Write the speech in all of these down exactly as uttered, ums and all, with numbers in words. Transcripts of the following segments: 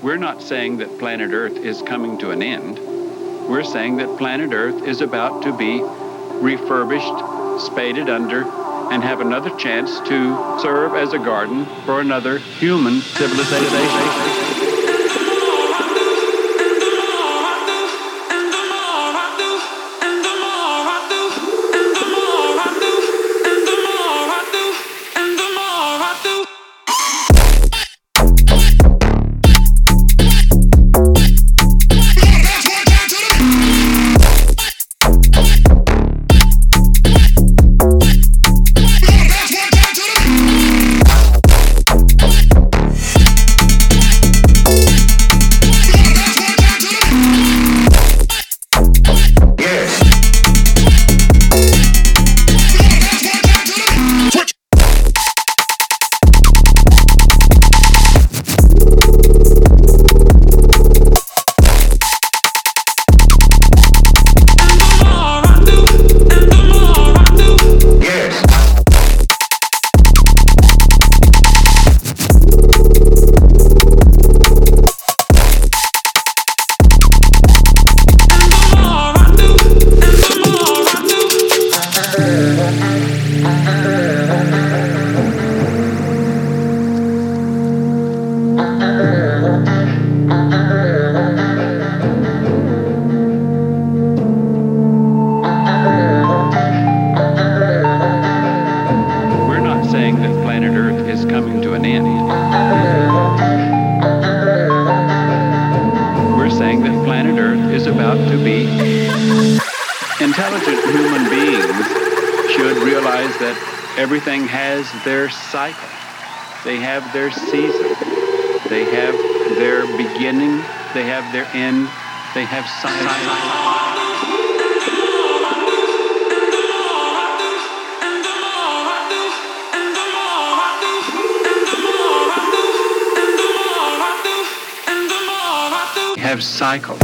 We're not saying that planet Earth is coming to an end. We're saying that planet Earth is about to be refurbished, spaded under, and have another chance to serve as a garden for another human civilization. Intelligent human beings should realize that everything has their cycle. They have their season. They have their beginning. They have their end. They have cycle. Have cycle.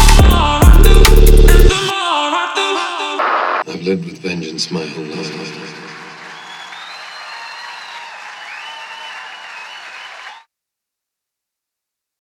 I've lived with vengeance my whole life.